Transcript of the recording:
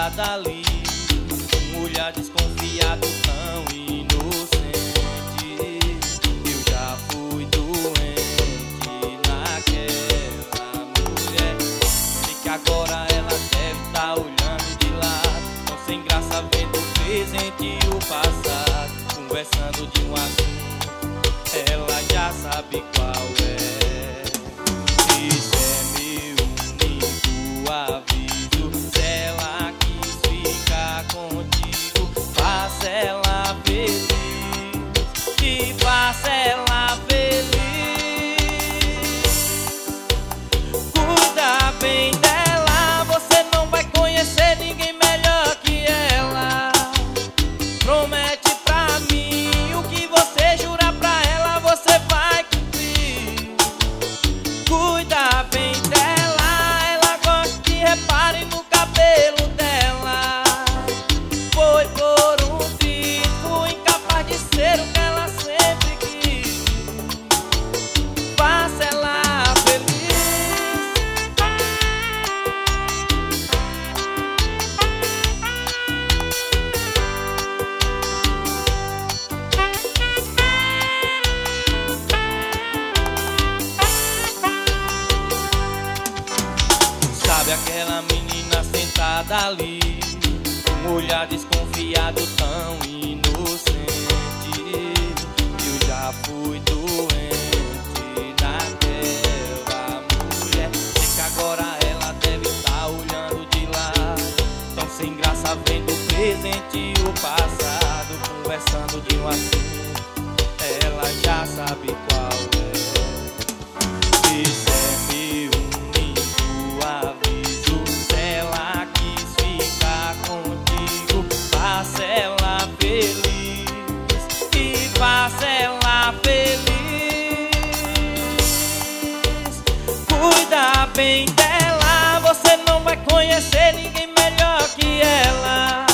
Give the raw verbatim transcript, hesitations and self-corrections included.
sentada ali, um olhar desconfiado tão inocente. Eu já fui doente naquela mulher. Sei que agora ela deve estar olhando de lado, tão sem graça vendo o presente e o passado, conversando de um assunto, ela já sabe qual é. Isso é meu único aviso, se ela quis ficar contigo, faça ela feliz, e faça ela feliz. Cuida bem dela, você não vai conhecer ninguém melhor que ela. Promete pra mim, o que você jurar pra ela, você vai cumprir. Cuida bem dela, ela gosta que repare no cabelo dela. Foi por um triz, fui incapaz de ser o que ela sempre quis. Faça ela feliz. Sabe aquela menina sentada ali, um olhar desconfiado tão inocente. Eu já fui doente naquela mulher. Sei que agora ela deve estar olhando de lado, tão sem graça vendo o presente e o passado, conversando de um assunto, ela já sabe qual é. Isso é meu único aviso, se ela quis ficar contigo, faça ela feliz, e faça ela feliz. Cuida bem dela, você não vai conhecer ninguém melhor que ela.